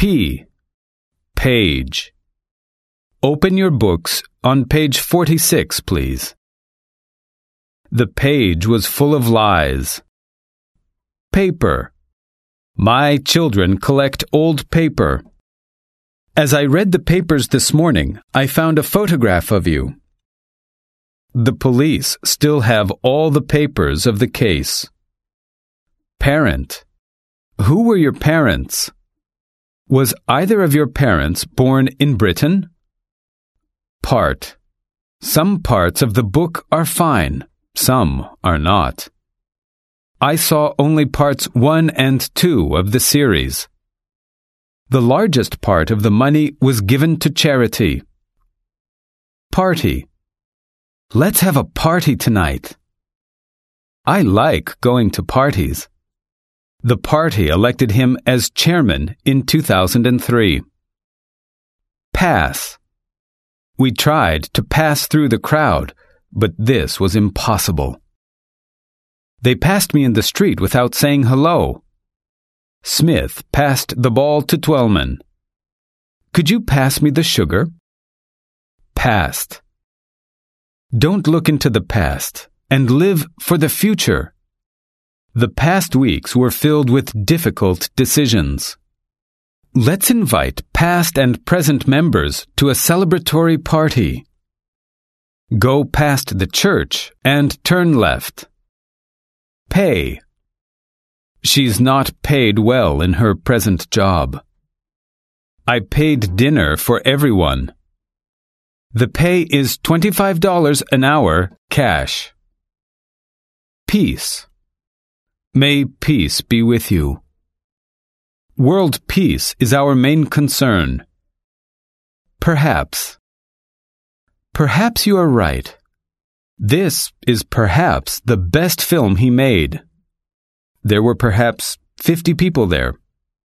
P. Page. Open your books on page 46, please. The page was full of lies. Paper. My children collect old paper. As I read the papers this morning, I found a photograph of you. The police still have all the papers of the case. Parent. Who were your parents? Was either of your parents born in Britain? Part. Some parts of the book are fine, some are not. I saw only parts 1 and 2 of the series. The largest part of the money was given to charity. Party. Let's have a party tonight. I like going to parties. The party elected him as chairman in 2003. Pass. We tried to pass through the crowd, but this was impossible. They passed me in the street without saying hello. Smith passed the ball to Twellman. Could you pass me the sugar? Past. Don't look into the past and live for the future. The past weeks were filled with difficult decisions. Let's invite past and present members to a celebratory party. Go past the church and turn left. Pay. She's not paid well in her present job. I paid dinner for everyone. The pay is $25 an hour, cash. Peace. May peace be with you. World peace is our main concern. Perhaps. Perhaps you are right. This is perhaps the best film he made. There were perhaps 50 people there.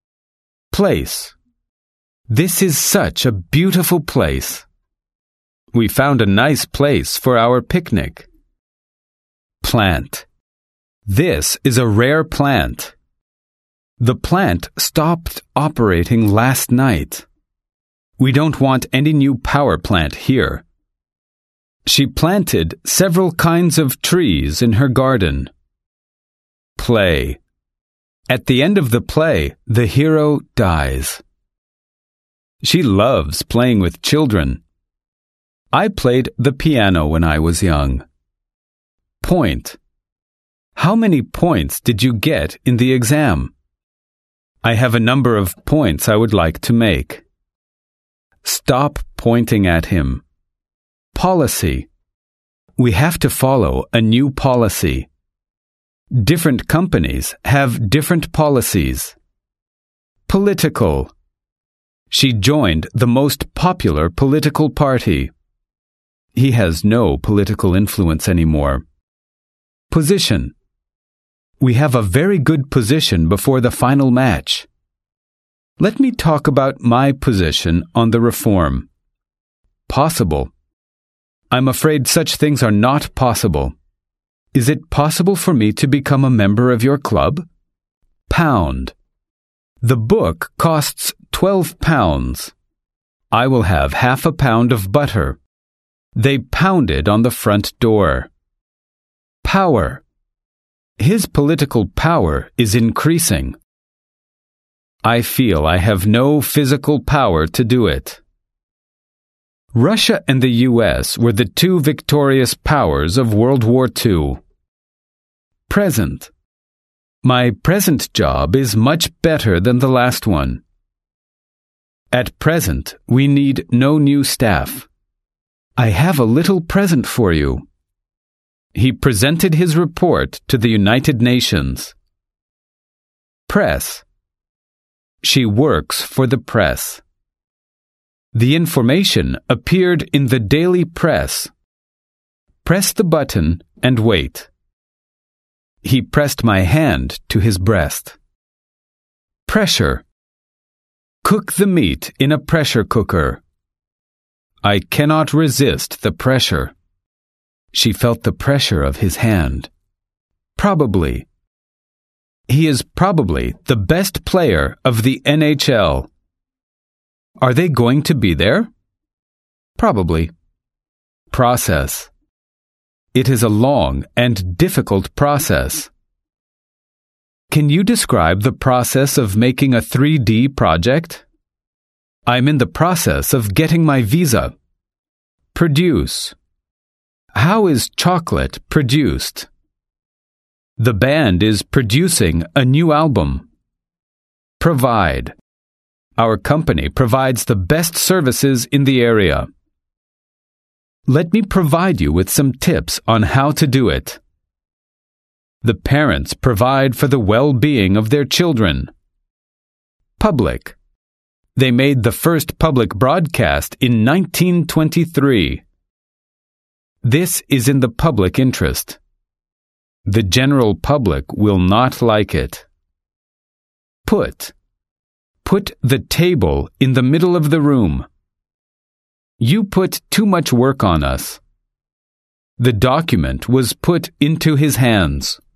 Place. This is such a beautiful place. We found a nice place for our picnic. Plant. This is a rare plant. The plant stopped operating last night. We don't want any new power plant here. She planted several kinds of trees in her garden. Play. At the end of the play, the hero dies. She loves playing with children. I played the piano when I was young. Point. How many points did you get in the exam? I have a number of points I would like to make. Stop pointing at him. Policy. We have to follow a new policy. Different companies have different policies. Political. She joined the most popular political party. He has no political influence anymore. Position. We have a very good position before the final match. Let me talk about my position on the reform. Possible. I'm afraid such things are not possible. Is it possible for me to become a member of your club? Pound. The book costs £12. I will have half a pound of butter. They pounded on the front door. Power. His political power is increasing. I feel I have no physical power to do it. Russia and the U.S. were the two victorious powers of World War II. Present. My present job is much better than the last one. At present, we need no new staff. I have a little present for you. He presented his report to the United Nations. Press. She works for the press. The information appeared in the daily press. Press the button and wait. He pressed my hand to his breast. Pressure. Cook the meat in a pressure cooker. I cannot resist the pressure. She felt the pressure of his hand. Probably. He is probably the best player of the NHL. Are they going to be there? Probably. Process. It is a long and difficult process. Can you describe the process of making a 3D project? I'm in the process of getting my visa. Produce. How is chocolate produced? The band is producing a new album. Provide. Our company provides the best services in the area. Let me provide you with some tips on how to do it. The parents provide for the well-being of their children. Public. They made the first public broadcast in 1923. This is in the public interest. The general public will not like it. Put. Put the table in the middle of the room. You put too much work on us. The document was put into his hands.